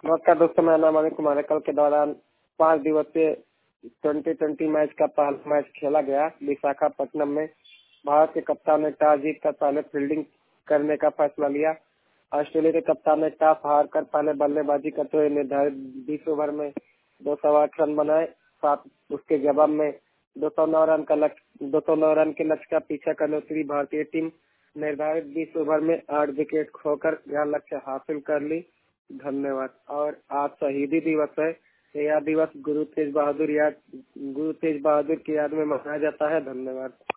नमस्कार दोस्तों, मेरा नाम अनिल कुमार है। कल के दौरान 5 दिवसीय T20 मैच का पहला मैच खेला गया। विशाखापट्टनम में भारत के कप्तान ने टॉस जीतकर पहले फील्डिंग करने का फैसला लिया। ऑस्ट्रेलिया के कप्तान ने टॉस हारकर पहले बल्लेबाजी करते हुए निर्धारित 20 ओवर में 208 रन बनाए। साथ उसके जवाब में 209 रन के लक्ष्य का पीछा करने उतरी भारतीय टीम निर्धारित 20 ओवर में 8 विकेट खोकर यह लक्ष्य हासिल कर ली। धन्यवाद। और आज शहीदी दिवस है। यह दिवस गुरु तेज बहादुर की याद में मनाया जाता है। धन्यवाद।